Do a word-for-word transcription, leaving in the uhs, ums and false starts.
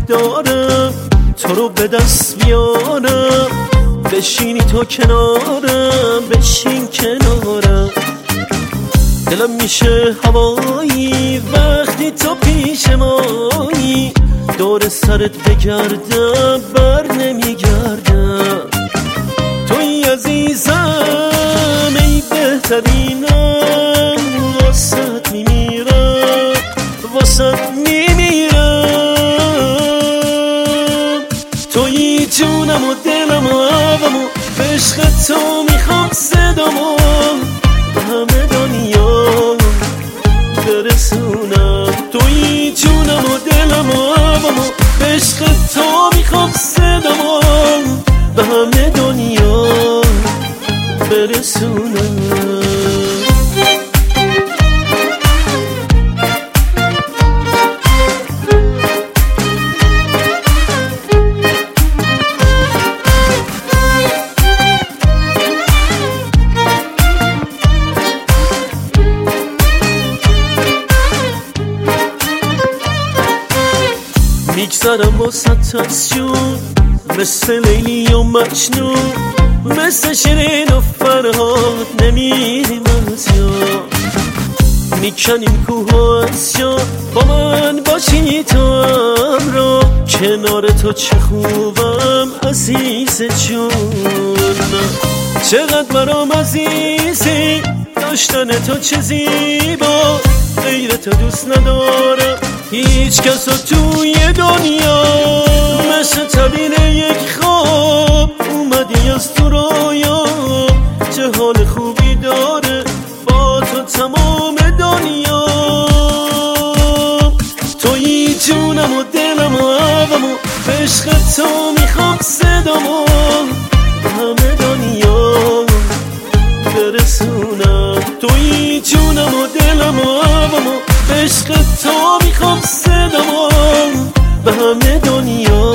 دارم تو رو به دست بیارم، بشینی تو کنارم، بشین کنارم. دلم میشه هوایی وقتی تو پیش مایی، دور سرت بگردم بر نمیگردم. توی عزیزم ای بهترینم، واسد میمیرم واسد میمیرم. توی جونم و دلم و آبم و به عشق تو میخوام صدامو به همه دنیا برسونم. توی جونم و دلم و آبم و به عشق تو میخوام صدامو به همه دنیا برسونم. میگذرم با ست از جون، مثل لیلی و مجنون، مثل شیرین و فرهاد نمیریم از یاد. میکنیم کوه از جا با من باشی تو همراه، کنار تو چه خوبم عزیز جون. چقدر برام عزیزی داشتن تو، چه زیبا، غیر تو دوست ندارم هیچ کس رو توی دنیا. مثل تعبیر یک خواب اومدی از تو رویا، چه حال خوبی داره با تو تمام دنیا. توی جونم و دلم و آبم و به عشق تو میخوام صدامو به همه دنیا برسونم. توی جونم و دلم و آبم و به عشق تو میخوام صدامو به همه دنیا